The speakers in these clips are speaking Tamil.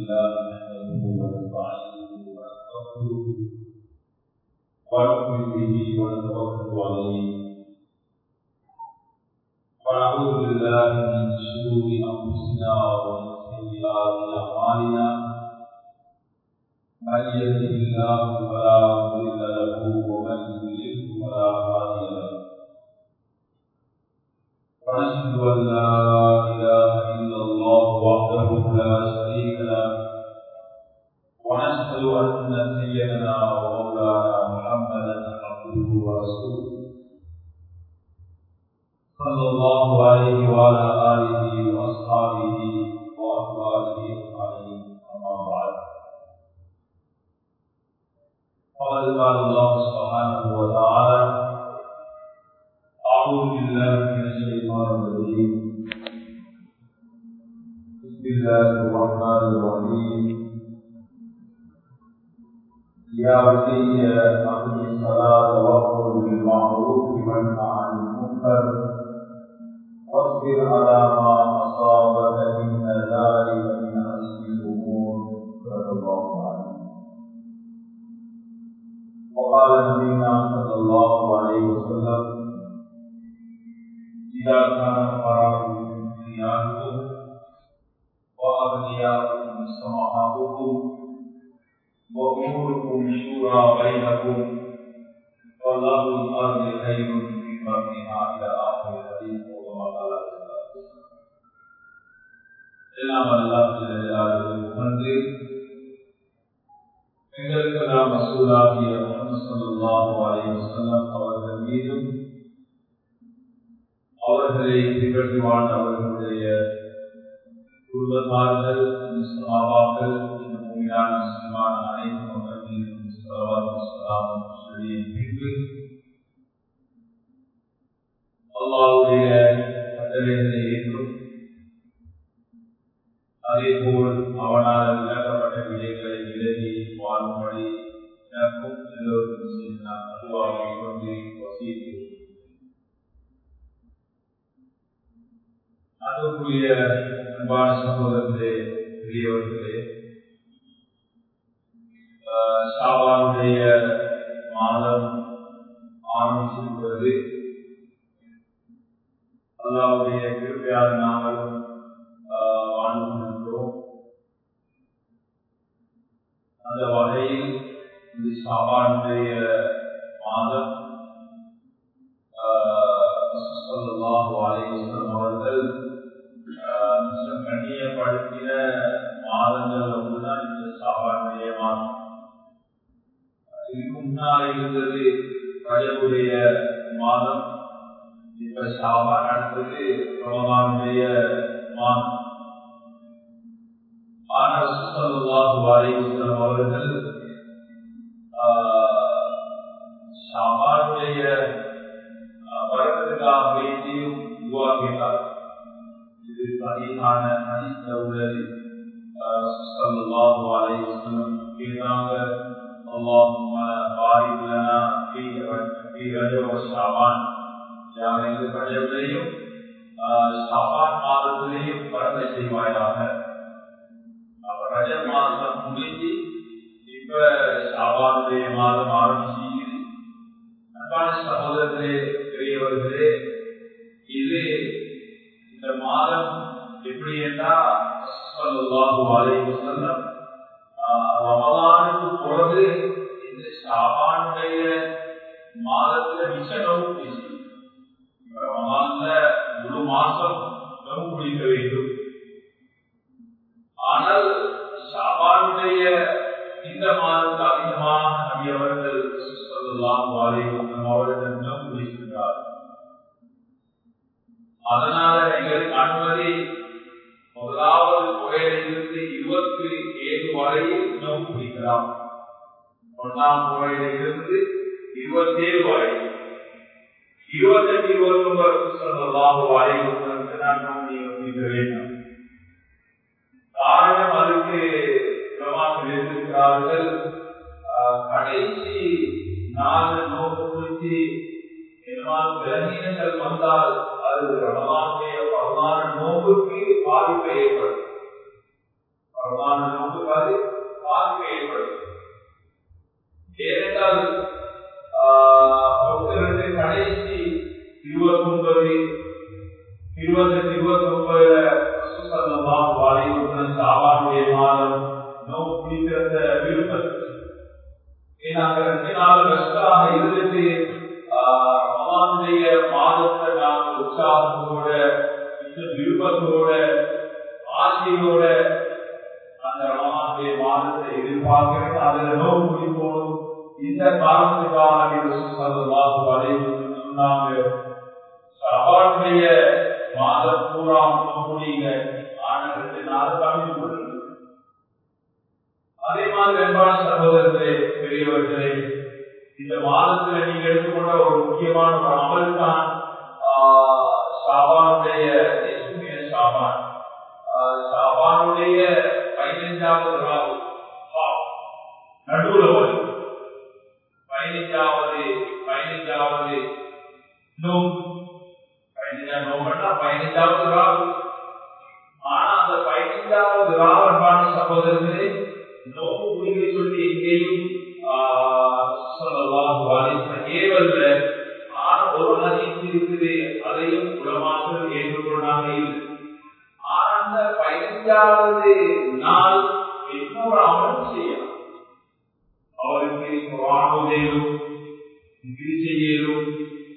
لله نحمده ونستعينه ونستغفره ونؤمن به ونتوكل عليه ونعوذ بالله من شرور انفسنا ومن سيئات اعمالنا من يهده الله فلا مضل له ومن يضلل فلا هادي له ونشهد ان لا اله الا الله وحده لا شريك له ونشهد ان سيدنا ومولانا محمدا عبده ورسوله صلى الله عليه وعلى اله واصحابه وازواجه اجمعين اما بعد فقد قال الله سبحانه وتعالى اعوذ بالله من الشيطان الرجيم بسم الله الرحمن الرحيم يا بني أقم الصلاة وأمر بالمعروف وانه عن المنكر واصبر على ما أصابك إن ذلك من عزم الأمور صدق الله عليه. وقال نبينا صلى الله عليه وسلم إذا كان فراغكم دنياكم وأغنياءكم سماحكم وأموركم شورى بينكم والله الأرض خير في بطنها إلى آخر الحديث وكما قال எல்லாம் அல்லாஹ் ஜல்லல்லாஹு அலைஹி எங்களுக்கெல்லாம் ரசூலாகிய முஹம்மது ஸல்லல்லாஹு அலைஹி வஸல்லம் அவர்கள் மீதும் அவர்களை பின்பற்றி வாழ்ந்த அவர்களுடைய குடும்பத்தார்கள் சஹாபாக்கள் முஃமினான முஸ்லிமான அனைத்து மக்கள் மீதும் ஸலவாத்தும் ஸலாமும் சொல்லிய பின்பு அல்லாஹ்வுடைய கட்டளைகளை ஏற்றும் அதேபோல் அவனால் விளக்கப்பட்ட விடயங்களை விலகி வாழும்படி எனக்கும் எல்லோருக்கும் செய்து நான் அல்லாஹ்வை கொண்டு வசிக்கிறேன். அதற்குரிய அன்பான சகோதரர்களே, பெரியவர்களே, ஷாபானுடைய மாதம் ஆரம்பிச்சிருக்கிறது. அல்லாஹ்வுடைய கிருபையால் நாங்கள் வாழ்ந்து கொண்டிருக்கிறோம். அந்த வகையில் இந்த ஷாபானுடைய மாதம் ஸல்லல்லாஹு அலைஹி வஸல்லம் அவர்கள் கண்ணியப்படுத்தின மாதங்கள் ஒன்றுதான் இந்த ஷாபானுடைய மாதம். இதுக்கு முன்னாலே இருந்தது ரஜபுடைய மாதம், இப்ப ஷாபான் அடுத்தது ரமலானுடைய மாதம். ஆனால் ஸல்லல்லாஹு அலைஹி வஸல்லம் அவர்கள் ஷாபானுடைய வரத்துக்காக வேண்டியும் துஆ கேட்டார். இது சஹீஹான ஹதீஸ்ல உள்ளது. ஸல்லல்லாஹு அலைஹி வஸல்லம் கேட்டாங்க, اللهم بارك لنا في رجب وشعبان. யாருக்கு ரஜபையும் ஷாபான் மாதத்திலேயும் பரத்தை செய்வாயாக. அப்ப ரஜப் மாதம் முடிஞ்சு இப்ப ஷாபானுடைய மாதம் ஆரம்பிச்சு. அன்பான சகோதரர்களே, பெரியவர்களே, இது இந்த மாதம் எப்படி என்றால் ஸல்லல்லாஹு அலைஹி வஸல்லம் ரமலானுக்கு பிறகு இந்த ஷாபானுடைய மாதத்துல மிச்சம் பேசி ரமலான்ல முழு மாசம் நோன்பு பிடிக்க வேண்டும். ஆனால் ஷாபானுடைய இந்த மாதத்தில் அதிகமாக நபி அவர்கள் ஸல்லல்லாஹு அலைஹி வஸல்லம் அவர்கள் நோன்பு பிடிக்கிறார். அதனால எங்களுக்கு அனுமதி முதலாவது புகையிலிருந்து 27 வரையில் நோன்பு பிடிக்கலாம். 1ஆம் புகையிலிருந்து 27 வரை 28 29 ஸல்லல்லாஹு அலைஹி வஸல்லம் நோன்பு பிடிக்க வேண்டும். காரணம் அதுக்கு பிரமாணம் எழுதியிருக்கிறார்கள். கடைசி 4 நோன்பு பிடிச்சி விலங்கினங்கள் வந்தால் அது ரமலானுடைய பரவான நோம்புக்கு பாதிப்பை ஏற்படும். பரவான நோம்பு ஷாபானுடைய மாதம் நோன்பு பிடிக்கிற விருப்பம். நாங்க 2 நாள் கஷ்டமாக இருந்துட்டு ரமலானுடைய மாதத்தை நாங்கள் உற்சாகத்தோட விருப்பத்தோட ஆசையோட அந்த ரமலானுடைய மாதத்தை எதிர்பார்க்கிறது. அதுல நோன்பு பிடிப்போம். இந்த காரணத்துக்காக சொன்னாங்க ஷாபானுடைய மாதம் பூரா முடியுங்க. ஆனால் 2 நாள் தமிழ் முடியும். அதே மாதிரி அன்பான சகோதரர்களே, பெரியவர்களே, இந்த மாதத்துல நீங்க எடுத்துக்கொண்ட ஒரு முக்கியமான ஒரு அமல் தான் ஷாபானுடைய ஷாபான். ஷாபானுடைய 15வது ராவு நடுவுல வரும். 15வது நோம்பு 15வது ராவு. ஆனா அந்த 15வது ராவு அன்பான சகோதரர்களே நோம்பு முடிவை சொல்லி எங்கேயும் ஏவல்ல. ஆனா ஒரு ஹதீஸ் இருக்குது, அதையும் உலமாக்கள் ஏற்றுக்கொண்டாங்க. ஆனா அந்த 15வது நாள் இன்னொரு அமல் செய்யலாம். அவருக்கு குர்ஆன் ஓதேலும், திக்ர் செய்யலும்,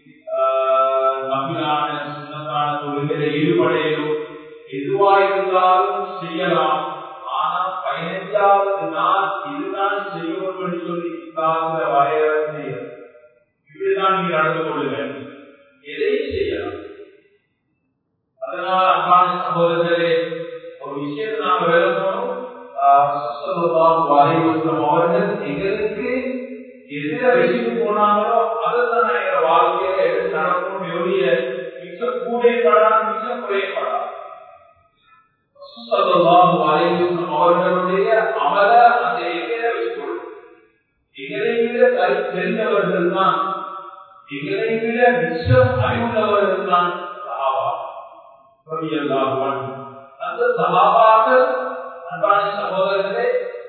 நபிலான சுன்னத்தான தொழுகையில ஈடுபடையலும், எதுவா இருந்தாலும் செய்யலாம். ஆனா 15வது நாள் இதுதான் செய்யணும் என்று சொல்லி இஸ்லாமில வரையறை செய்யணும். இப்படிதான் நீங்க நடந்து கொள்ளுங்கள், எதையும் செய்யலாம். அதனால அன்பான சகோதரர்களே, ஒரு விஷயத்தை நாம விளக்கணும். அவர்கள் எங்களுக்கு எதிர வச்சுட்டு போனாங்களோ அதைத்தான் எங்க வாழ்க்கையில எடுத்து நடக்கணும். எவ்வளிய மிச்சம் கூடைப்படாது, மிச்சம் குறையப்படாது. அவர்களுடைய அமல அந்த எதிர வச்சுக்கொள்ளும். எங்களை விட தெரிந்தவர்கள் தான், எங்களை விட மிச்சம் அறிவுள்ளவர்கள் தான் சஹாபா. அந்த சஹாபாக்கள் அன்பான சகோதரர்களே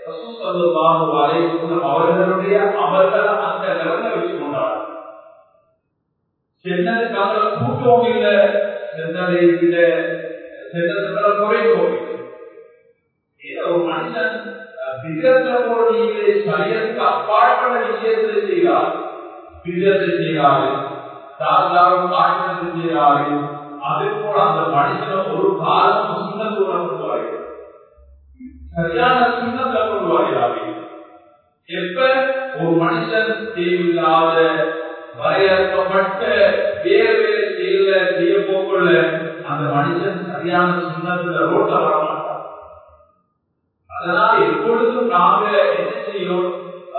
அவர்களுடைய அமல்களை அந்த லெவல்ல வச்சு கொண்டார்கள். சென்னதுக்காக கூட்டவும் இல்லை, சென்னதை விட சென்னதுக்காக குறைக்கவும் இல்லை. ஒரு மனுஷன் சரியத்துக்கு அப்பாற்பட்ட விஷயத்தை செய்கிறார், பிரியத்தை செய்கிறாரு, தாழ்ந்தாரும் காரணத்தை செய்கிறாரு. அதே போல அந்த மனுஷனை ஒரு காலம் சுண்ணத்தோட கொண்டு வருகிறார், சரியான சுண்ணத்தை கொண்டு வருகிறார்கள். எப்ப ஒரு மனுஷன் தேவையில்லாத வரையறுக்கப்பட்ட வேறு செய்ய போக்குள்ள அந்த மனுஷன் சரியான சுண்ணத்துல ரோட்ட வரமாட்டார். அதனால எப்பொழுதும் நாங்க என்ன செய்யணும்,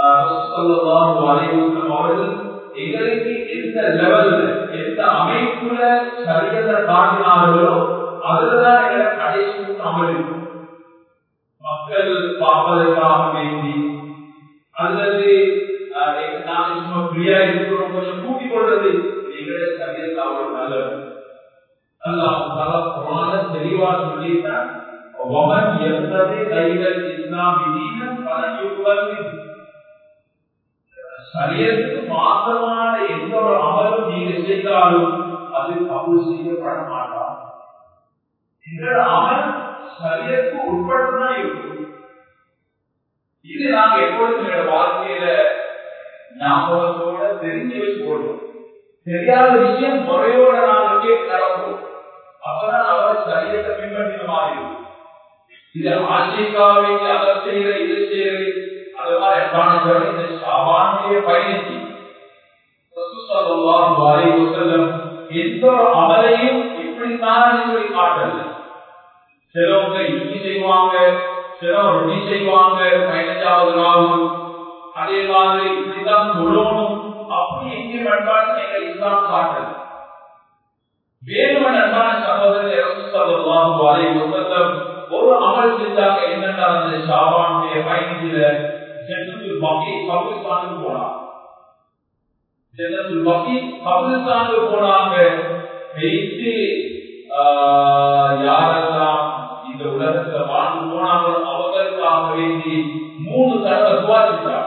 அவர்கள் எங்களுக்கு எந்த லெவல்ல எந்த அமைப்புல சரியத்தை காட்டினார்களோ அதுலதான் எங்களை கடைசி அமல் இருக்கும். மக்கள் பார்ப்பதற்காக வேண்டி அல்லது நான் சும்மா ஃப்ரீயா இருக்கிறோம் கொஞ்சம் கூட்டிக் கொள்றது எங்களுடைய சரியத்தை அவ்வளவு நல்லது. அல்லாஹ் தெளிவா சொல்லிட்டான், சரியத்துக்கு மாற்றமான எந்த ஒரு அமலும் நீங்க செய்தாலும் அது கபூல் செய்யப்பட மாட்டான். எங்களோட அமல் சரியத்துக்கு உட்பட்டுதான் இருக்கும். இது நாங்க எப்பொழுதும் எங்களோட வாழ்க்கையில ஞாபகத்தோட தெரிஞ்சு வச்சு போடுவோம். தெரியாத விஷயம் முறையோட நாங்க கேட்டு நடப்போம். அப்பதான் அவர் சரியத்தை பின்பற்றின மாதிரி இருக்கும். இது ஆசைக்காக அதை செய்யற இதை செய்யறது அது மாதிரி இந்த ஷாபானுடைய பயணிக்கு எந்த அமலையும் இப்படித்தான் சொல்லி காட்டல. சிலவங்க இட்லி செய்வாங்க, சிலர் ரொட்டி செய்வாங்க 15வது நாள். அதே மாதிரி இப்படித்தான் சொல்லணும் அப்படி எங்கே நண்பான எங்கள் இஸ்லாம் காட்டல. வேறுவன் அன்பான சகோதரர் ஒரு அமல் செஞ்சாங்க. என்னன்னா அந்த ஷாபானுடைய பயணத்தில ஜன்னத்துல் பக்கீ கபிரிஸ்தானுக்கு போனாங்க. ஜன்னத்துல் பக்கீ கபிரிஸ்தானுக்கு போனாங்க. வைத்து யாரெல்லாம் இந்த உலகத்துல வாழ்ந்து போனாங்களோ அவர்களுக்காக வேண்டி 3 தடவை துஆ செஞ்சாங்க.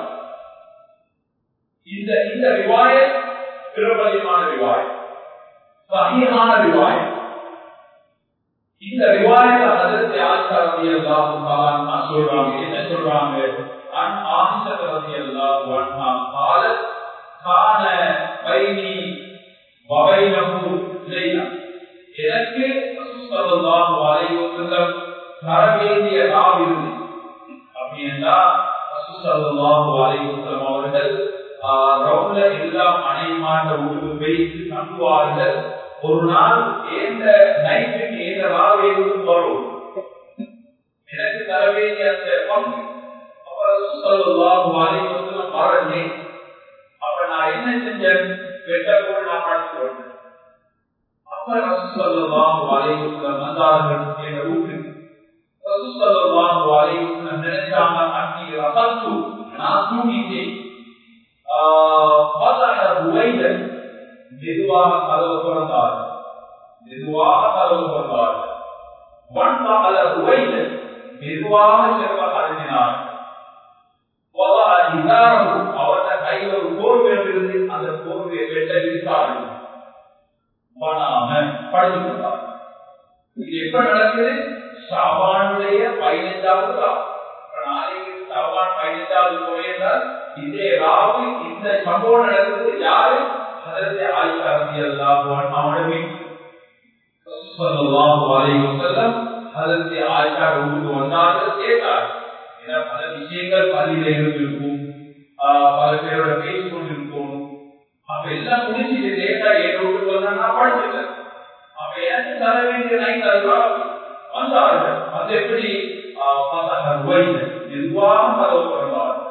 இந்த ரிவாயத் பிரபலமான ரிவாயத், சஹீஹான ரிவாயத். இந்த ரிவாயத் ஹஜ்ரத் ஆயிஷா ரலியல்லாஹு தஆலா சொல்றாங்க, என்ன சொல்றாங்க? அன் ஆயிஷா ரலியல்லாஹு அன்ஹா قالت கான பைனி வ பைனஹு லைலா, எனக்கு ரசூல் ஸல்லல்லாஹு அலைஹி வஸல்லம் தர வேண்டிய ராவு இருந்துச்சு. அப்படின்னா ரசூல் ஸல்லல்லாஹு அலைஹி வஸல்லம் அவர்கள் ரவுல எல்லாம் அனைமாண்ட ஊருக்கு வைத்து தங்குவார்கள். ஒரு நாள் எந்த நைட்டுக்கு எந்த ராவு எதுவும் வரும், எனக்கு தர வேண்டிய அந்த பங்கு. அப்ப ரசூல் ஸல்லல்லாஹு அலைஹி வஸல்லம் வரலே. அப்ப நான் என்ன செஞ்சேன்? வெட்ட போல் நான் படுத்துக்கொண்டேன். அப்ப ரசூல் ஸல்லல்லாஹு அலைஹி வஸல்லம் வந்தார்கள் என்ற வீட்டுக்கு. ரசூல் ஸல்லல்லாஹு அலைஹி வஸல்லம் நினைச்சாங்க, அன்னி ரசத்து, நான் தூங்கிட்டேன். மெதுவாக கதவு திறந்தார், மெதுவாக கதவு திறந்தார். மெதுவாக செல்வ அழுத்தினார். அவருடைய கையில் ஒரு போர்வை இருந்து அந்த போர்வையை வெட்ட விரித்தார்கள். படுத்துக்கொண்டார். இது எப்ப நடக்குது? ஷாபானுடைய 15வது நாள். நாளைக்கு ஷாபான் 15வது போயிருந்தால் இதே ராவு இந்த சம்பவம் நடக்குது. யாரு? ஹஜ்ரத் ஆயிஷா ரலியல்லாஹு அன்ஹா அவர்கள் ஸல்லல்லாஹு அலைஹி வஸல்லம் ஹஜ்ரத் ஆயிஷா வீட்டுக்கு வந்தார்கள், கேட்டார். ஏன்னா பல விஷயங்கள் பள்ளியில இருந்திருக்கும், பல பேரோட பேசிக் கொண்டிருக்கும். அப்ப எல்லாம் முடிச்சுட்டு லேட்டா ஏன் வீட்டுக்கு வந்தா நான் படுத்துட்டேன். அப்ப எனக்கு தர வேண்டிய நைட் அதுதான் வந்தார்கள். அது எப்படி? மெதுவாக கதவு திறந்தார்கள்.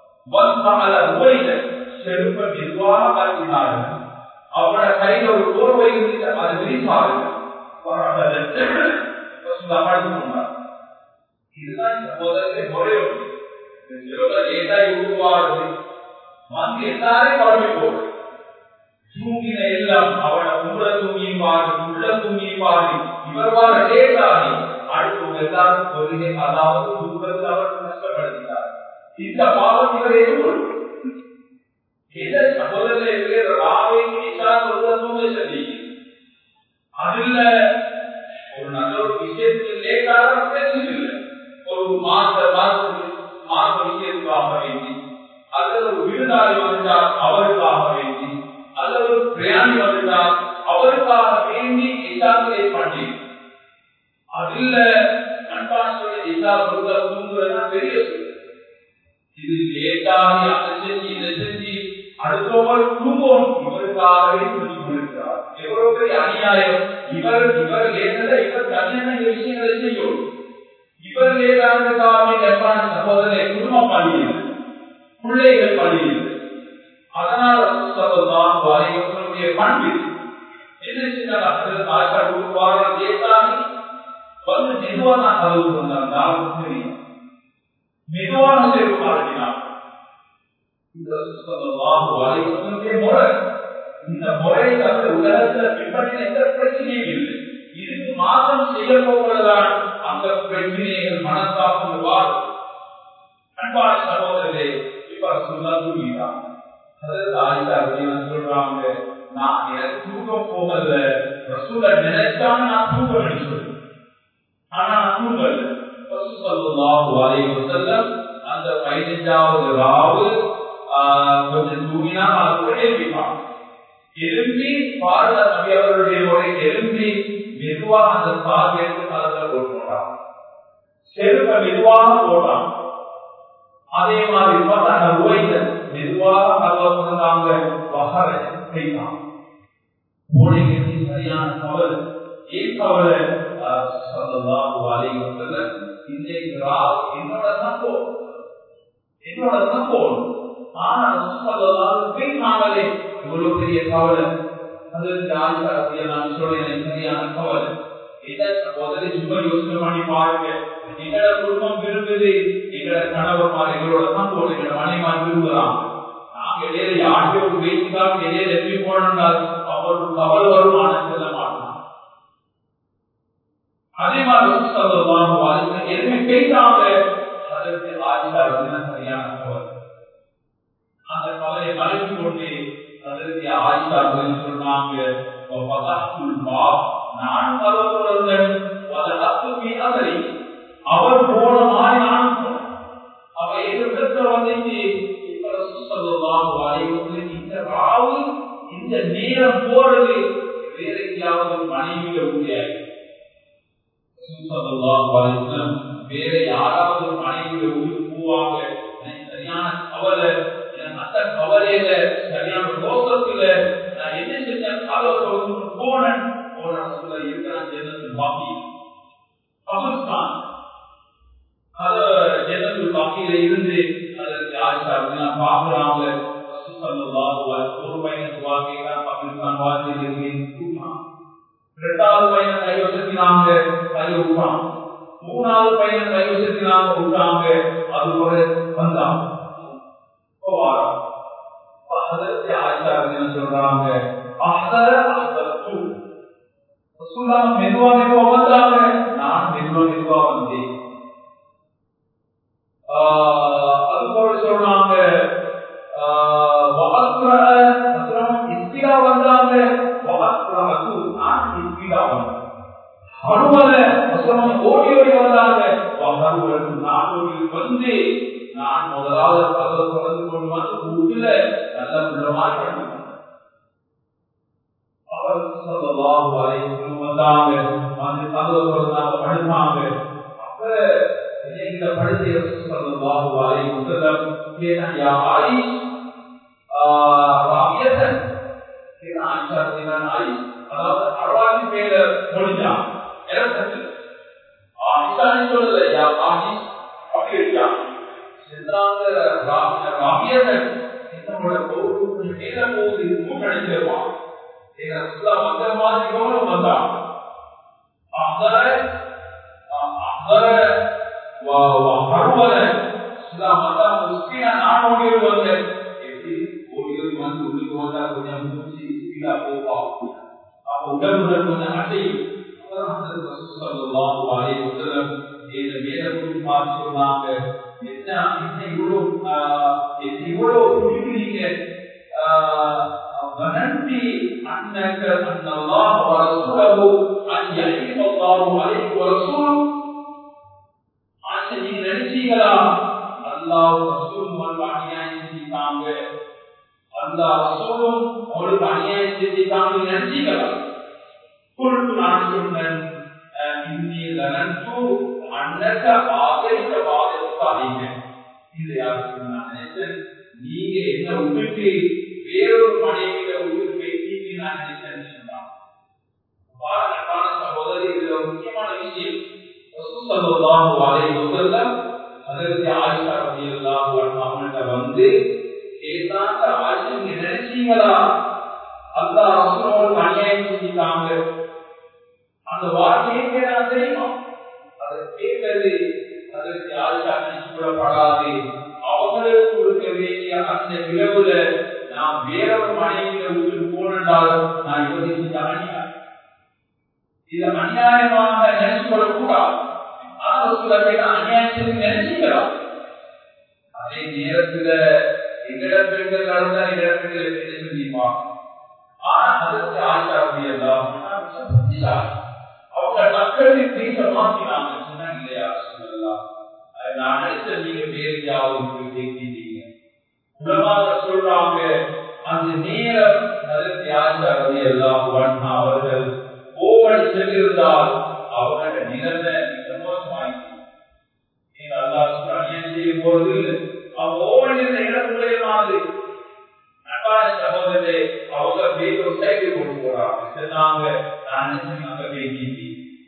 செருப்ப மெதுவாக கலத்தினார்கள். அவரோட கையில ஒரு போர்வை இருந்து அதை விரித்தார்கள். இதுதான் சகோதரத்தை முறையும் உருவாடுது. வந்து எல்லாரையும் பரவி போடு. தூங்கின எல்லாம் அவட உள்ள தூங்கி பாரு, உள்ள தூங்கி பாரு. இவர் வார லேட்டாகி அடுத்தவங்க எல்லாரும் கொள்கை, அதாவது தூக்கத்தை அவர் நஷ்டப்படுத்தினார். இந்த பாவம் இவர் எதிர்கொள்ளும். சகோதரர்களே, ராவைக்கு தூங்க சொல்லி அதுல ஒரு நல்ல ஒரு விஷயத்தில் லேட்டாக பேசவில்லை. ஒரு மாத விஷயத்துக்காக வேண்டி, அல்லது ஒரு விருந்தாளி வந்துட்டார் அவருக்காக வேண்டி, அல்லது ஒரு பிரயாணி வந்துட்டார் அவருக்காக வேண்டி இசாக்களை பண்ணி அதுல அன்பான சொல்ல இசா தூங்குறதுனா பெரிய சொல்லு. இது லேட்டாகி அதை செஞ்சு இதை செஞ்சு அடுத்தவர் தூங்கும் இவருக்காகவே சொல்லி கொண்டிருக்கிறார். எவ்வளவு பெரிய அநியாயம்! இவர் லேட்டத இவர் தனியான விஷயங்களை செய்யும். இவர் லேட்டானதுக்காகவே அன்பான சகோதரரை குடும்பம் பள்ளியில் பிள்ளைகள் பள்ளியில். அதனால் ஸல்லல்லாஹு அலைஹி வஸல்லம் பண்பு என்ன செஞ்சாங்க? ஆயிஷா வார லேட்டாகி வந்து மெதுவான கதவு வந்தால் தெரியும், மெதுவான செருப்பு காட்டினார். இந்த முறை, இந்த முறையை தவிர உலகத்தில் பின்பற்றின எந்த பிரச்சனையும் இல்லை. இதுக்கு மாற்றம் செய்ய போவதுதான் அந்த பிரச்சனைகள் மனத்தாக்கம் வாழும். அன்பான சகோதரர்களே, இப்ப சொல்ல தூங்கிட்டான். அதாவது ஆயிஷா சொல்றாங்க, நான் எனக்கு தூக்கம் போகல, ரசூலை நினைச்சாங்க நான் தூக்கம் சொல்லு, ஆனா நான் தூங்கல. ஸல்லல்லாஹு அலைஹி வஸல்லம் அந்த 15வது ராவு கொஞ்சம் தூங்கினா அது எழுப்பிப்பான். எழுப்பி பாரத நபி அவர்களுடைய எழுப்பி மெதுவாக அந்த சாதி எடுத்து காலத்தில் போட்டான், செருப்ப மெதுவாக போட்டான். அதே மாதிரி மெதுவாக கலவரங்க வகர செய்தான். மூளைக்கு சரியான கவலை. ஏன் கவலை? ஸல்லல்லாஹு அலைஹி வஸல்லம் இன்றைக்கு என்னோட சம்பவம், என்னோட சம்பவம். ஆனா பேசாமலே இவ்வளவு பெரிய கவலை. அது நான் சொல்றேன், சரியான கவலை. இதை சகோதரி சும்மா யோசனை பண்ணி பாருங்க. எங்களோட குடும்பம் விரும்புது, எங்களோட கணவர்மார் எங்களோட சம்பவம், எங்களோட மனைமார் விரும்புகிறான். நாங்க இடையில யாருக்கே ஒரு பேசிக்காக இடையில எப்படி போனால் அவருக்கு கவலை வருமான செல்ல மாட்டான். அதே மாதிரி எதுவுமே பேசாம அதற்கு ஆயிஷா சரியான கவலை. அந்த கவலையை மறைத்து கொண்டு அதற்கு ஆயிஷா சொன்னாங்க, நான் கவலை வேற யாராவது மனைவியை ஊருக்கு போவாங்க, சரியான கவலை, அந்த கவலையில சரியான ரோசத்துல நான் என்ன செஞ்சேன், கவலை போனேன் இருக்கிறான் ஜன்னத்துல் பாக்கி கபர்ஸ்தான். ஜன்னத்துல் பாக்கியில இருந்து அதற்கு ஆயிஷா பாக்குறாங்க. ஒரு பையனுக்கு வாழ்க்கைதான் கபர்ஸ்தான் வாழ்க்கையில் இருக்கிறேன். இரண்டாவது பையன் கை வசத்தினாங்க, கை விட்டான். மூணாவது பையன் கை வசத்தினாங்க விட்டாங்க. அது ஒரு வந்தாங்க சொல்றாங்க மெதுவா மெதுவா வந்தாங்க, நான் மெதுவா மெதுவா வந்தேன். அது போல சொல்றாங்க வந்தாங்க, ஓடி ஓடி வந்தாங்க. நான் வந்து நான் முதலாவது கதவை தொடர்ந்து கொண்டு வந்து வீட்டுல நல்ல பிள்ளமாய் படித்தாங்க. அவர் வந்தாங்க, வந்து கதவை தொடர்ந்தாங்க, படித்தாங்க. அப்ப இந்த படித்த அதாவது அழகாதி பேர முடிஞ்சான் சொல்லலையா அப்படி இருக்கான். உடம்புடன் கொஞ்சம் அசையும். சொன்னாங்க இவ்வளவு குடிக்கிறீங்க, நினைச்சீங்களா அல்லாஹ் ரசூல் அநியாயம் செஞ்சிட்டாங்க, அல்லாஹ் ரசூலும் உங்களுக்கு அநியாயம் செஞ்சிட்டாங்க நினைச்சீங்களா? நான் சொன்னேன் நீங்க என்ன விட்டுட்டு வேறொரு மனைவியில விட்டு பேசிட்டு நான் நினைச்சேன்னு சொன்னாங்க. சகோதரி, இதுல ஒரு முக்கியமான விஷயம், அவங்கள்ட்ட வந்து கேட்டாங்க, ஆட்சி நினைச்சீங்களா அல்லாஹ் ரசூலுக்கு அநியாயம் செஞ்சிட்டாங்க? அந்த வார்த்தையை கேட்டா தெரியுமா? அதை கேட்கறது அதற்கு ஆட்சியா நினைச்சுப்படாது. அவங்களுக்கு கொடுக்க வேண்டிய அந்த விளைவுல நான் வேறொரு மனைவியில விட்டு போனால் நான் இவரை செஞ்ச அநியாயம், இதை அநியாயமாக நினைச்சுக்கொள்ளக் கூடாது. அநியாயம் செஞ்சு நினைச்சுக்கலாம். அதே நேரத்துல எங்கட பெண்கள் நடந்தா எங்கட பெண்கள் என்ன சொல்லிப்பாங்க. ஆனா அதற்கு ஆச்சாரியெல்லாம் அவங்க மக்களுக்கு பேச மாற்றினாங்க. சொன்னாங்க இல்லையா சொல்லலாம், நான் நினைச்ச நீங்க வேறு யாவது கேட்டீங்க. உலமாக சொல்றாங்க அந்த நேரம் அதற்கு ஆச்சாரியெல்லாம் அவர்கள் கோவடி சென்றிருந்தால் அவங்களோட நிலைமை சந்தோஷமாயிருக்கும். நீங்க அல்லாஹ்வுக்கு அநியாயம் செய்யும் போது அவங்க ஓவனிருந்த இடத்துக்குள்ளே மாதிரி அன்பான சகோதரே அவங்க பேர் சைடு கொண்டு போறாங்க. சொன்னாங்க நான் நினைச்சு அங்க பேசிட்டு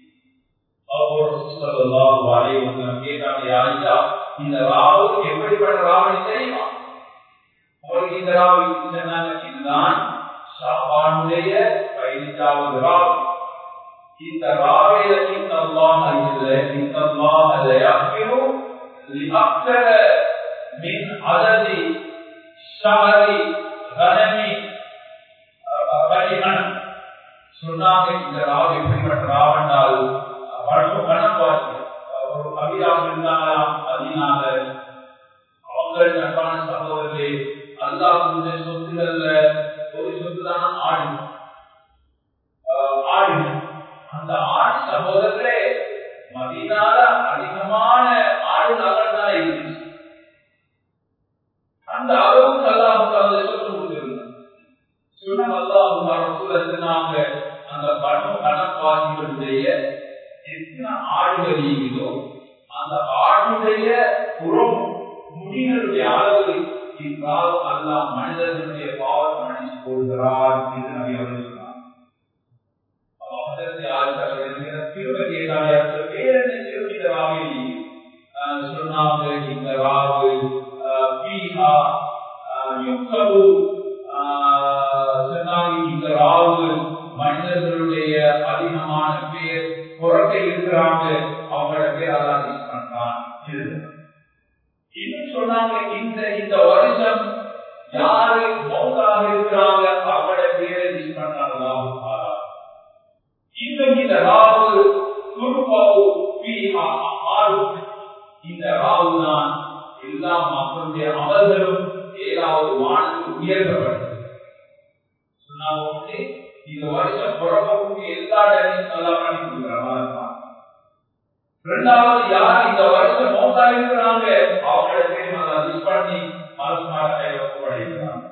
கேட்டாங்க, யாருக்கா இந்த ராவு எப்படிப்பட்ட ராவணி தெரியுமா? உங்களுக்கு இந்த ராவு சொன்னாங்க, இதுதான் ஷாபானுடைய 15வது ராவு. இந்த ராவையில இன்னல்லாஹ யக்ஃபிரு லிஅக்ஸர மின் அததி ஷஹரி கனமி பலிமன். சொன்னாங்க இந்த ராவு எப்படிப்பட்ட ராவண்டால் வருஷம் கணப்பாச்சு. ஒரு கவிதாக இருந்தாங்களாம். அதனால அவங்கள் நண்பான சகோதரர்களே, அல்லாஹ்வுடைய சொத்துகள்ல ஒரு சொத்து தான் ஆடு. அந்த ஆடு சகோதரர்களே மதீனால அதிகமான ஆடு நகர் தான் இருந்துச்சு. அந்த அளவுக்கு அல்லாஹ் சொத்து கொடுத்திருந்தாங்க. சொன்ன அல்லாஹ் சொன்னாங்க அந்த பணம் கணப்பாசிகளுடைய எத்தனை ஆடுகள் இருக்குதோ அந்த ஆடுடைய புறம் முடிகளுடைய அளவு இருந்தால் அல்லாஹ் மனிதர்களுடைய பாவத்தை மன்னிச்சு கொள்கிறார் என்று நபி அவர்கள் சொன்னார். சொன்னாங்க இந்த ராவு இந்த ராவு மனிதர்களுடைய அதிகமான பேர் புறத்தை இருக்கிறாங்க, அவங்களோட பேர் அல்லாஹ் லிஸ்ட் பண்றான். இன்னும் சொன்னாங்க இந்த வருஷம் யாரு மௌத்தாக இருக்கிறாங்க அவங்களோட பேரை லிஸ்ட் பண்றாங்க. இன்னும் இந்த ராவு துருபாவு இந்த ராவு தான் எல்லா மக்களுடைய அமல்களும் ஏழாவது வானத்துக்கு உயர்த்தப்பட்டது. சொன்னாங்க இந்த வருஷம் புறப்பக்கூடிய எல்லா இடத்தையும் நல்லா பண்ணி கொடுக்குறாங்க. இரண்டாவது யார் இந்த வருஷம் மௌத்தா இருக்கிறாங்க அவங்களோட பேர் நல்லா லிஸ்ட் பண்ணி மனசுமாரை ஒப்படைக்கிறாங்க.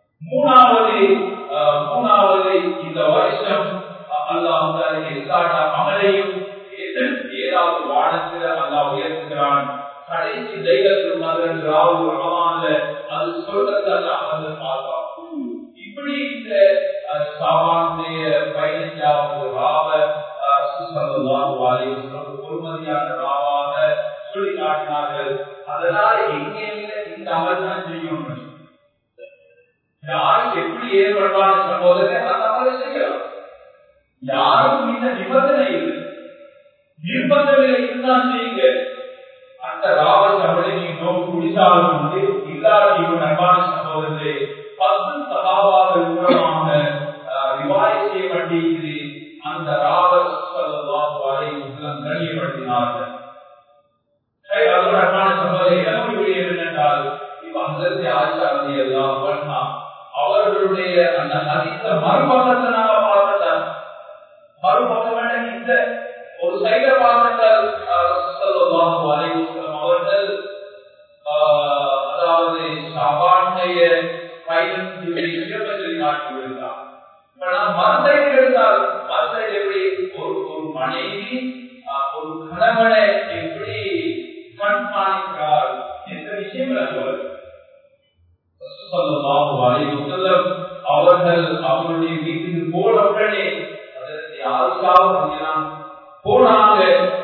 மூணாவது இந்த வருஷம் அல்லாஹ் எல்லா அமலையும் ஏதாவது வானத்தில் அல்லாஹ் உயர்த்துகிறான். கடைசி தைலத்தில் மகன் ராவு ரமலான்ல அது சொர்க்கத்தை அல்லாஹ் வந்து பார்ப்பான். இப்படி இந்த ஷாபானுடைய 15வது ராவ ஸல்லல்லாஹு அலைஹி வஸல்லம் பொறுமதியான ராவாக சொல்லி காட்டினார்கள். அதனால எங்கேயுமே இந்த அமல் தான் செய்யணும். யாருக்கு எப்படி ஏற்படுவான சகோதரரை அந்த அமலை செய்யலாம். யாருக்கும் இந்த நிபந்தனை இல்லை, நிர்பந்தங்களை இருந்தால் செய்யுங்க. அந்த ராவ சபலை நீங்க நோக்கு குடித்தாலும் வந்து இல்லாத நண்பான சகோதரர்களே 10 சகாபாக்கள் மூலமாக ரிவாய் செய்யப்பட்டிருக்கிறது. அந்த ராவ ஸல்லல்லாஹு அலைஹி வஸல்லம் கண்ணியப்படுத்தினார்கள். அதோட சகோதரி என்னுடைய என்னென்றால் இப்ப ஹஜ்ரத் ஆயிஷா ரலியல்லாஹு அன்ஹா அவர்களுடைய அந்த ஹதீஸ மறுபக்கத்தை நாம பார்த்தால் மறுபக்கம் இந்த ஒரு சைட பார்த்தால் ஸல்லல்லாஹு அலைஹி வஸல்லம் அவர்கள் அதாவது ஷாபானுடைய 15 விஷயத்தை காட்டி விடுகிறார். இப்ப நான் மறுசைடு எடுத்தால் மறுசைடு எப்படி ஒரு மனைவி ஒரு கணவனை எப்படி கண்காணிக்கிறார் என்ற விஷயங்கள் அவர்கள் அவருடைய வீட்டுக்கு போன உடனே அதற்கு யாருக்காவது போனாங்க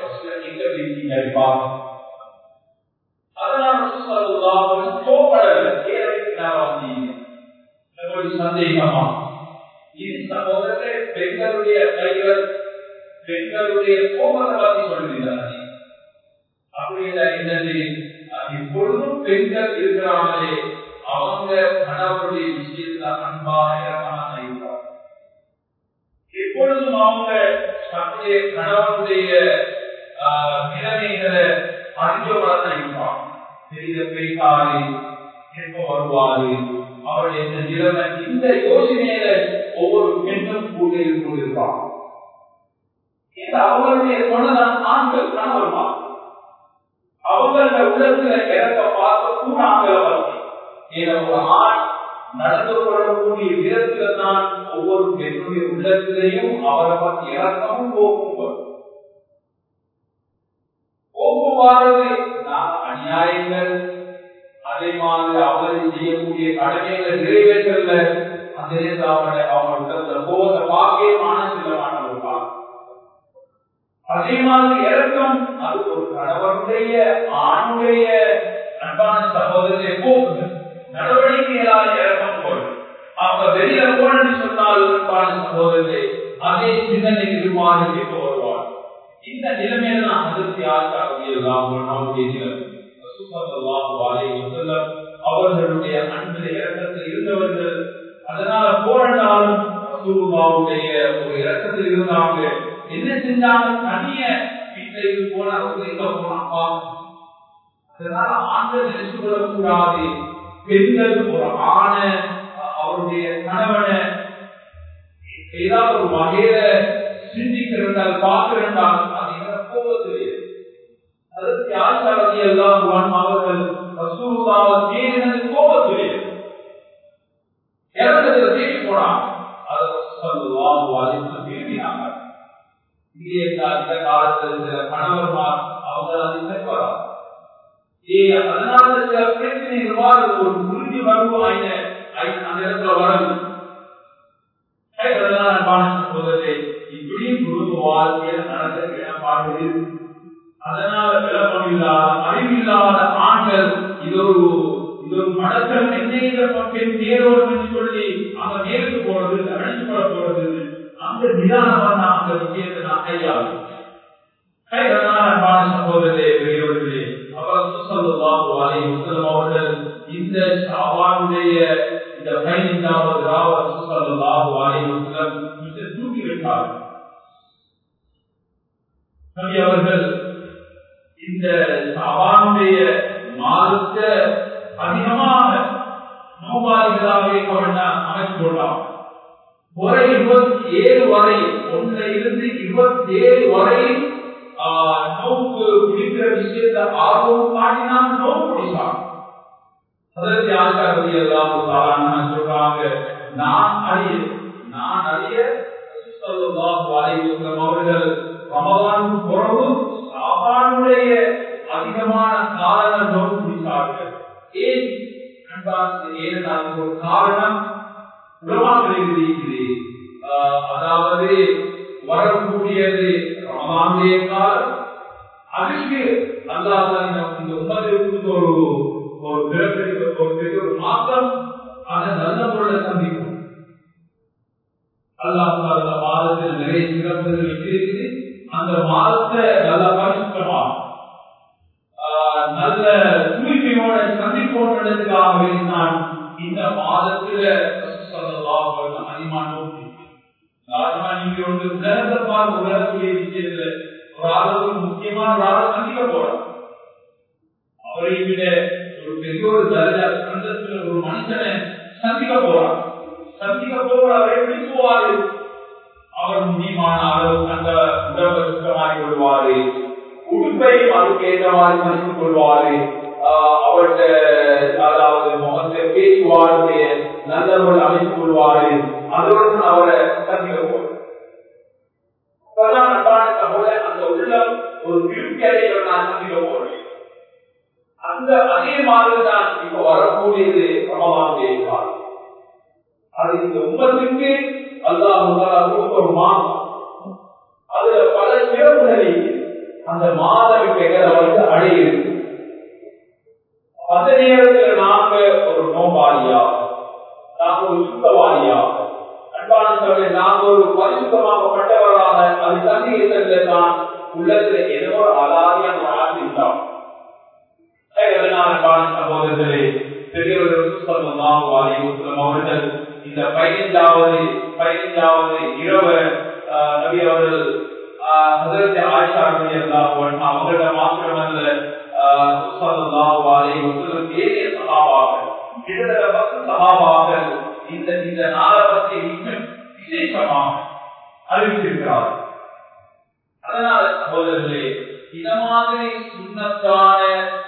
சந்தேகமா இது சகோதரர்களே பெண்களுடைய கைகள் பெண்களுடைய கோபத்தை பற்றி சொல்லுகிறார். அப்படின்னா என்னது, எப்பொழுதும் பெண்கள் இருக்கிறாங்களே அவங்க கணவருடைய விஷயத்துல அன்பாக இருக்கிறார். எப்பொழுதும் அவங்க தன்னுடைய கணவனுடைய நிலைமைகளை அறிஞ்சவர்களாக இருப்பாங்க. பெரிய பேசாரு எப்ப வருவாரு அவருடைய இந்த நிலைமை, இந்த யோசனையில ஒவ்வொரு பெண்ணும் கூட கொண்டிருப்பாங்க. அவங்களுடைய சொன்னதான் ஆண்கள் கணவர்மா அவங்கள உள்ளத்துல இறக்க பார்க்க கூட ஆண்களை பற்றி ஒரு ஆண் நடந்து கொள்ளக்கூடிய விதத்துல தான் ஒவ்வொரு பெண்ணுடைய உள்ளத்திலையும் அவரை பற்றி இறக்கமும் போக்குவாரது அநியாயங்கள் அதே மாதிரி அவரை செய்யக்கூடிய கடமைகளை நிறைவேற்றல அந்த அவங்களோட கோபத்தை பார்க்கவே மானசிலமான இருப்பாங்க. அதே மாதிரி இறக்கம் அது ஒரு கணவனுடைய ஆணுடைய அன்பான சகோதரத்தை போக்கு நடவடிக்கைகளால் இறக்கம் போடும். அவங்க வெளியில போனு சொன்னால் அன்பான சகோதரத்தை அதே சிந்தனை இருமாறு கேட்க வருவார். இந்த நிலைமையில நான் அதிர்ச்சி அவர்களுடைய அன்பு இறக்கத்தில் இருந்தவர்கள். அதனால போராட்டாலும் ரசூலுல்லாஹ்வுடைய ஒரு இறக்கத்தில் இருந்தாங்க. என்ன செஞ்சாங்க, தனிய வீட்டுக்கு போன போனாப்பா. அதனால ஆண்கள் நினைச்சு கொள்ளக்கூடாது, பெண்கள் ஒரு ஆணை அவருடைய கணவனை ஏதாவது ஒரு வகையில சிந்திக்கிறால் பார்க்கிறால் அது என்ன கோபத்திலே அதற்கு ஆச்சாரத்தை எல்லாம் அவர்கள் ரசூலுல்லாஹ் தேடினது கோபத்திலே இறக்கத்தில் தேடி போனாங்க. அதை ரசூலுல்லாஹ் விரும்பினாங்க. இந்த காலத்தில் சில அதனால சில பிரச்சனைகள் வாருது, ஒரு உறுதி வருவோம் அந்த இடத்துல வரும். இப்படி குடும்ப வாழ்க்கையில நடந்த பாடு. அதனால விளக்கம் இல்லாத அறிவில்லாத ஆண்கள் இது ஒரு மடக்கம் என்ன பெண் நேரோடு சொல்லி அங்க நேருக்கு போறது, அழைத்து கொள்ள போறது, அந்த நிதானமா நான் அந்த விஷயத்தை நான் கையாளும். சகோதரே பெரியவர்களே, அவர் ஸல்லல்லாஹு அலைஹி வஸல்லம் அவர்கள் இந்த ஷஅபானுடைய இந்த 15வது ராவ் ஸல்லல்லாஹு அலைஹி வஸல்லம் தூக்கி விட்டார். நபி அவர்கள் இந்த ஷஅபானுடைய மாதத்தை அதிகமாக நோபாளிகளாகவே அமைத்துக் கொண்டார். 27 வரை 1 இருந்து 27 வரை நோக்கு பிடிக்கிற விஷயத்தை ஆர்வம் காட்டினான், நோக்கு பிடிச்சான். அதற்கு ஆச்சாரதி எல்லாம் சொல்றாங்க, நான் அறிய அவர்கள் ரமலானுக்கு பிறகு ஷஅபானுடைய அதிகமான காரண நோக்கு பிடித்தார்கள். ஏன் ஒரு காரணம் உலமாக்களில் இருக்கிறது. அதாவது வரக்கூடியது ரமலானுடைய காலம், அதுக்கு அல்லாஹ் இந்த உம்மத்திற்கு ஒரு மாற்றம், அதை நல்ல முறையில் சந்திக்கும். அல்லாஹ் அந்த மாதத்தில் நிறைய சிறப்புகள் இருக்குது. அந்த மாதத்தை நல்ல பரிசுத்தமா நல்ல தூய்மையோட சந்திப்போன்றதுக்காகவே நான் இந்த மாதத்துல அதிகமா நோக்கி நீங்க வந்து உலகத்தை பார்த்து உலகக்கூடிய விஷயத்துல ஒரு ஆளுக்கு முக்கியமான ஒரு ஆளை சந்திக்க போறோம். அவரை விட ஒரு பெரிய ஒரு தரஜா சந்தத்துல ஒரு மனுஷனை சந்திக்க போறார். அவர் எப்படி போவாரு? அவர் முடியுமான அளவு அந்த உடம்பை சுத்தமாகி கொள்வாரு, உடுப்பையும் அதுக்கு ஏற்ற மாதிரி மதித்துக் கொள்வாரு, அவருடைய அதாவது முகத்தை பேசுவாருடைய நல்லவர்கள் அமைத்துக் கொள்வாரு, அதோடு அவரை சந்திக்க போவார். அந்த உள்ளம் ஒரு திருப்தி அடைகளை நான் சந்திக்க போறேன். அந்த அதே மாதிரி தான் இப்ப வரக்கூடியது ரமலானுடைய காலம். அது இந்த உம்மத்துக்கு அல்லாஹ் ஒரு மாதம், அதுல பல சிறப்புகளை அந்த மாதம் இப்ப எங்களை வந்து அடையுது. அந்த நேரத்தில் நாங்க ஒரு நோபாளியா, நாங்க ஒரு சுத்தவாளியா, அன்பான சொல்ல நாங்க ஒரு பரிசுத்தமாகப்பட்டவராக அது சந்தேகத்தில தான் உள்ளத்துல ஏதோ அலாதியான ஆசிரியம். அன்பான சகோதரர்களே, பெரியவர்கள் அவர்கள் இந்த 15வது இரவு நபி அவர்கள் ஆயிஷா அவங்களோட மாத்திரமல்ல ஏரிய சகாபாக்கள், கிட்டத்தட்ட 10 சகாபாக்கள் இந்த நாளை பற்றி விசேஷமாக அறிவித்திருக்கிறார். அதனால சகோதரர்களே, இந்த மாதிரி சுண்ணத்தான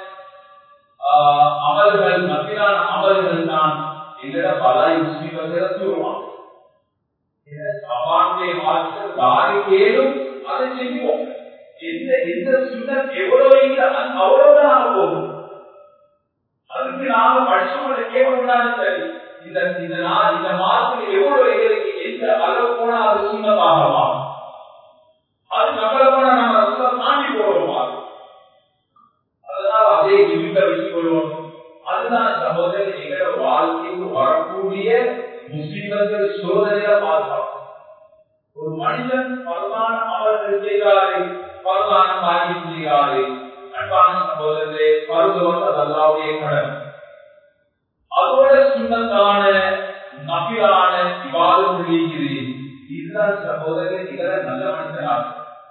அமல்கள், மத்தியான அமல்கள் தான் எங்கட பலாய் முஸ்லிம்களை தூருவாங்க. சபானுடைய மாற்றம் தாரிக்கேலும் அதை செய்வோம். எந்த சுண்ணத் எவ்வளவு அவ்வளவுதான் போகும். அதுக்கு நாம படிச்சவங்களை கேட்கக்கூடாது. சரி, இந்த மாதத்தில் எவ்வளவு எங்களுக்கு எந்த அளவு போனா அது சுண்ணமாகமா, அது நம்மள போனா நம்ம தாண்டி போடுவோமா, அதனால அதே லிமிட்டை வச்சுக் கொள்வோம். அதுதான் சகோதரர் எங்களோட வாழ்க்கைக்கு வரக்கூடிய முஸ்லிம்கள் சோதனையா பார்க்கலாம். ஒரு மனிதன் பரவான அவர்கள் செய்கிறாரு, பரவான காரியம் செய்கிறாரு. அன்பான சகோதரர்களே, பருவம் அது அல்லாஹ்வுடைய கடன். அதோட சுண்ணத்தான நபிலான இவாதம் இருக்கிறது. இதுதான் சகோதரர் இதர நல்ல மனிதனாக.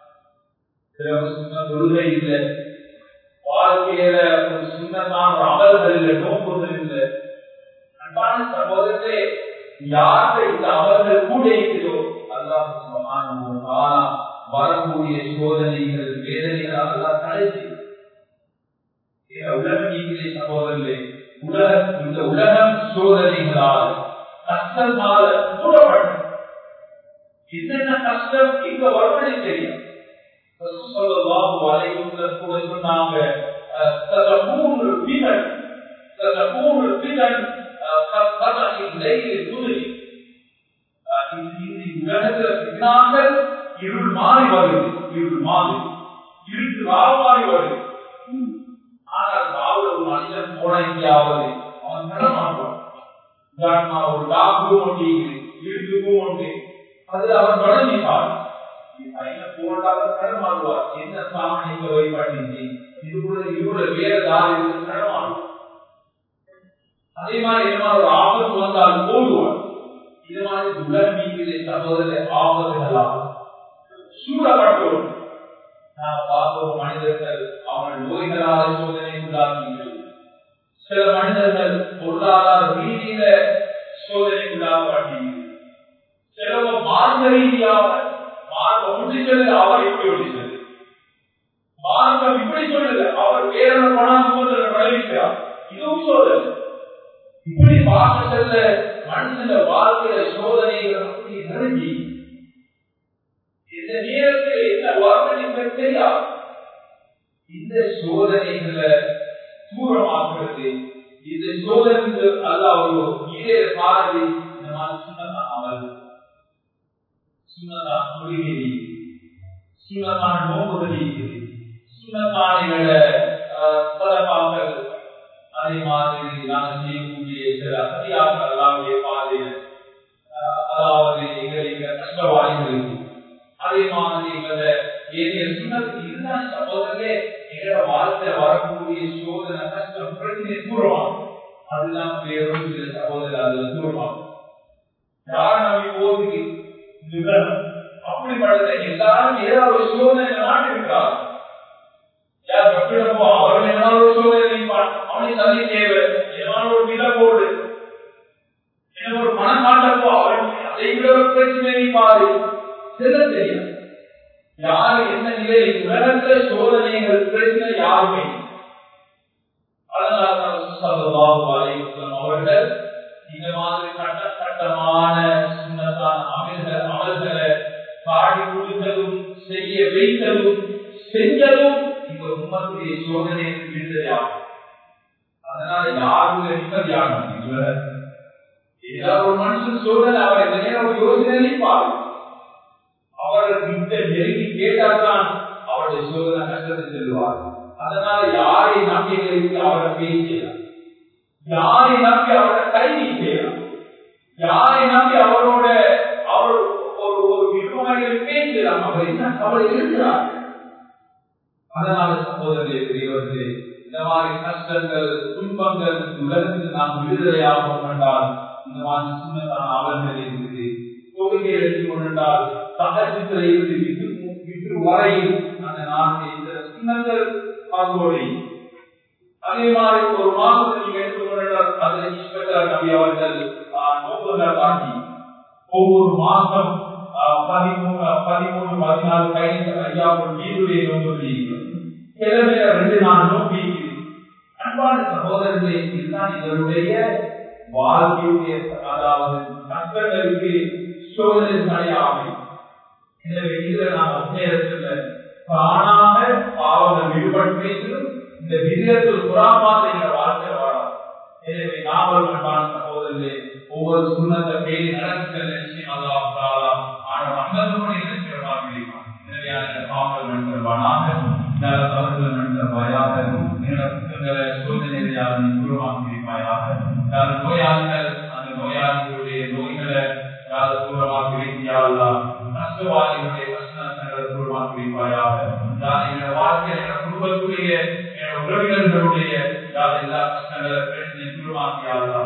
சில தொழுகை இல்லை, வாழ்க்கையில ஒரு சுண்ணத்தான அமல்கள் இல்லை, நோக்குகள் இல்லை. அன்பான சகோதரர்களே, யாருக்கு இந்த அமல்கள் கூட இருக்கிறதோ அல்லாஹ் சுப்ஹானஹு வ தஆலா வரக்கூடிய சோதனைகள், வேதனைகள் அல்லாஹ் தடை செய்யும். உலகம் நீங்களே சகோதரர்களே, இந்த உலகம் சோதனைகளால் கஷ்டத்தால் மூடப்படும். என்னென்ன கஷ்டம் இங்க வருவதை தெரியும். சொன்னாங்க ستكون الفتن كقطع الليل المظلم. உலகத்தில் பின்னாங்கள் இருள் மாறி வருது, இருட்டு ராவாய் வருது. ஆனால் ராவுல ஒரு மனிதன் போன எங்கேயாவது அவன் நடமாடுவான். ஒரு டாக்டரும் ஒன்று இருட்டுக்கும் ஒன்று அது அவன் தொடங்கிப்பார். போட்டாலும் கடமாடுவார். என்ன சாமி வழிபட்டு இதுக்குள்ள வேற தாரி கடமாடுவார். அதே மாதிரி என்ன ஒரு ஆபத்து வந்தால் போடுவார். இது மாதிரி உலகீங்களே சகோதர ஆபத்துகளால் சூழப்பட்டோம். நாம் பார்ப்போம் மனிதர்கள் அவர்கள் நோய்களால சோதனை உள்ளாகிறார்கள். சில மனிதர்கள் பொருளாதார ரீதியில சோதனை உள்ளாகிறார்கள். சிலவர் மார்க்க ரீதியாக ஒன்றிச்சது அவர் இப்படி ஒன்றிச்சது மார்க்கம் இப்படி சொல்லுது, அவர் வேற பணம் விளைவிக்கிறார். இதுவும் சோதனை. இப்படி பார்க்க செல்ல மனுஷன வாழ்க்கையில சோதனைகள் அப்படி நெருங்கி இந்த நேரத்தில் என்ன வார்த்தை தெரியாது. இந்த சோதனைகளை தூரமாக்குறது, இந்த சோதனை அல்ல ஒரு இதே பார்வை. இந்த மாதிரி சுண்ணத்தான் அமல், சுண்ணத்தான் தொழுகை, சுண்ணத்தான நோக்குதல், சுண்ணத்தான சதபாக்கள், அதே மாதிரி நாங்கள் செய்யக்கூடிய சில அசதியாக அல்லாவுடைய பாதையில், அதாவது எங்களுடைய கஷ்டவாதிகளுக்கு, அதே மாதிரி எங்களை ஏனைய சுண்ணத்துக்கு இதுதான் சகோதரே எங்களோட வாழ்க்கையில வரக்கூடிய சோதனை கஷ்டம் பிரச்சனை தூரமாகும். அதுதான் வேறும் சில சகோதரர் அதுல தூரமாகும். யார் நம்பி போதுக்கு அப்படிப்பட்ட எல்லாரும் ஏதாவது சோதனை மாட்டிருக்கிறார். யார் கப்பிடப்போ அவர்கள் ஏதாவது ஒரு சோதனை அவனை தள்ளி தேவை, ஏதாவது ஒரு வித போடு, என்ன ஒரு பணம் காட்டப்போ அவன் அதை விட ஒரு பிரச்சனை பாரு செல்ல தெரியும். யாரு என்ன நிலை உலகத்துல சோதனைகள் பிரச்சனை யாருமே. அதனால அவர்கள் இந்த மாதிரி கட்டமான சுண்ணத்தான அமல்களை பாடி கொடுத்ததும் செய்ய வைத்ததும் செஞ்சதும் இந்த உண்மத்துடைய சோதனையை விடுதலையாகும். அதனால யாருடைய நிம்மதியாகும். ஏதாவது ஒரு மனுஷன் சோதனை அவர் இந்த நேரம் ஒரு யோசனை பாரு, அவர்கள் இந்த நெருங்கி கேட்டால்தான் அவருடைய சோதனை கஷ்டத்தை செல்வார். அதனால யாரை நம்பி அவரை பேசலாம், யாரை நம்பி அவரை கைதி செய்யலாம், யாரை நம்பி அவரோட அவர் ஒரு விருப்பங்கள் பேசலாம். அவர் என்ன கவலை இருக்கிறார். அதனால சகோதரர்களே பெரியவர்களே, இந்த மாதிரி கஷ்டங்கள் துன்பங்கள் உலகத்தில் நாம் விடுதலையாகும் என்றால் இந்த மாதிரி சுண்ணத்தான அவர்கள் இருக்குது. தொகையை எடுத்துக் கொண்டால் சகஜத்தில் இருந்து விட்டு வரையில் அந்த நாட்டில் இந்த சுண்ணங்கள் பங்கோடி. அதே மாதிரி ஒரு மாதத்தை நீங்க எடுத்துக்கொண்டால் அதில் இஸ்பெக்டர் நபி அவர்கள் காட்டி ஒவ்வொரு மாதம் 13, 14, 15 ஐயாவும் வீடுடைய நோக்கி கிழமையில 2 நாள் நோக்கி. அன்பான சகோதரர்களே, இதுதான் இதனுடைய வாழ்க்கையுடைய அதாவது கஷ்டங்களுக்கு சோதனை தடையாகும். எனவே இதில் நாம் நேரத்தில் தானாக பாவங்கள் விடுபட்டு இந்த விதத்தில் புறாமாத வாழ்க்கை வாழலாம். எனவே நாவல் அன்பான சகோதரர்களே, ஒவ்வொரு சுண்ணத்தை பேரி நடக்கிற நிச்சயம் அல்லாஹ் ஆனால் அங்கதனுடைய நிச்சயமாக இருப்பான். எனவே அந்த பாவங்கள் நண்பர்வானாக தவறுகள் நண்பர்வாயாக புத்தகங்களை சோதனையாக தூரமாக இருப்பாயாக. நோயாளிகள் அந்த நோயாளிகளுடைய நோய்களை தூரமாக வைத்தியாளா, கஷ்டவாதிகளுடைய கஷ்டங்களை தூரமாக வைப்பாயாக. என்னோட வாழ்க்கையில் குடும்பத்துடைய உறவினர்களுடைய எல்லா கஷ்டங்களை பிரச்சனை தூரமாக்கியாளா.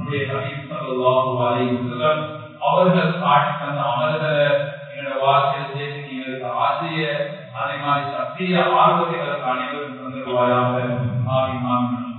அவர்கள் காட்டி தந்த அமல்களை என்னோட வாழ்க்கையில் சேர்த்து எங்களுக்கு ஆசைய அதே மாதிரி சக்திய ஆர்வத்தை அனைவரும் தந்துருவாயாக. ஆமீன் ஆமீன்.